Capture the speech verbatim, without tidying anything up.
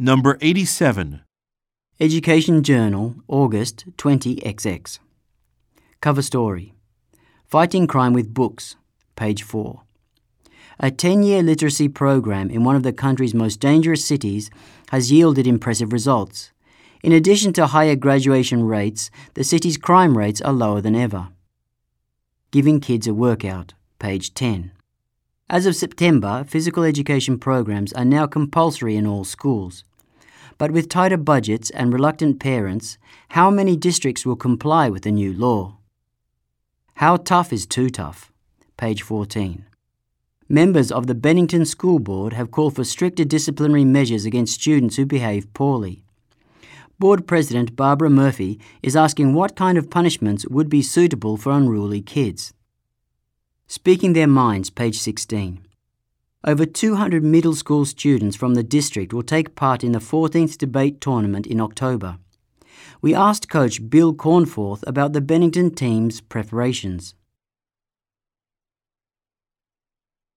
Number eighty-seven. Education Journal, August twenty X X. Cover story. Fighting Crime with Books, page four. A ten-year literacy program in one of the country's most dangerous cities has yielded impressive results. In addition to higher graduation rates, the city's crime rates are lower than ever. Giving Kids a Workout, page ten. As of September, physical education programs are now compulsory in all schools. But with tighter budgets and reluctant parents, how many districts will comply with the new law? How tough is too tough? Page fourteen. Members of the Bennington School Board have called for stricter disciplinary measures against students who behave poorly. Board President Barbara Murphy is asking what kind of punishments would be suitable for unruly kids. Speaking Their Minds, page sixteen. Over two hundred middle school students from the district will take part in the fourteenth debate tournament in October. We asked coach Bill Cornforth about the Bennington team's preparations.